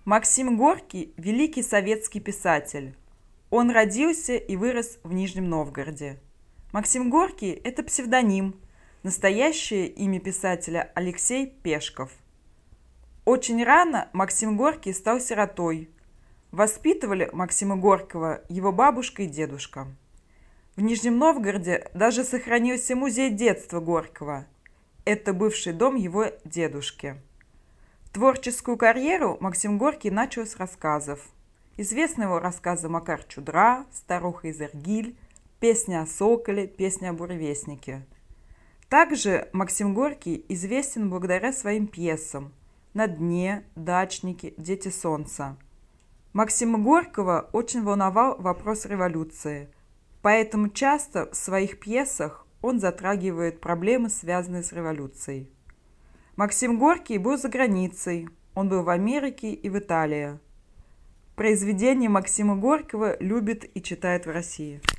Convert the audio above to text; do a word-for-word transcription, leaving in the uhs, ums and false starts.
Максим Горький – великий советский писатель. Он родился и вырос в Нижнем Новгороде. Максим Горький – это псевдоним. Настоящее имя писателя – Алексей Пешков. Очень рано Максим Горький стал сиротой. Воспитывали Максима Горького его бабушка и дедушка. В Нижнем Новгороде даже сохранился музей детства Горького. Это бывший дом его дедушки. Творческую карьеру Максим Горький начал с рассказов. Известны его рассказы «Макар Чудра», «Старуха из Иргиль», «Песня о соколе», «Песня о буревестнике». Также Максим Горький известен благодаря своим пьесам «На дне», «Дачники», «Дети солнца». Максима Горького очень волновал вопрос революции, поэтому часто в своих пьесах он затрагивает проблемы, связанные с революцией. Максим Горький был за границей, он был в Америке и в Италии. Произведения Максима Горького любят и читают в России.